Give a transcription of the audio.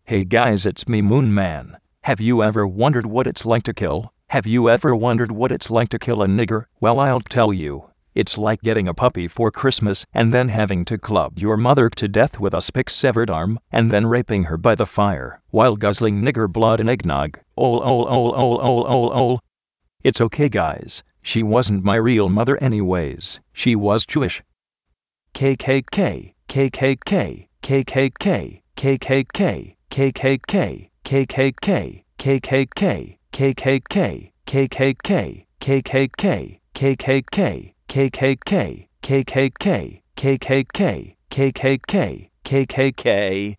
Hey guys, it's me, Moon Man. Have you ever wondered what it's like to kill? Have you ever wondered what it's like to kill a nigger? Well, I'll tell you. It's like getting a puppy for Christmas and then having to club your mother to death with a spick-severed arm and then raping her by the fire while guzzling nigger blood and eggnog. It's okay, guys. She wasn't my real mother anyways. She was Jewish. KKK, KKK, KKK, KKK, KKK, KKK, KKK, KKK, KKK, KKK, KKK, KKK, KKK, KKK, KKK, KKK.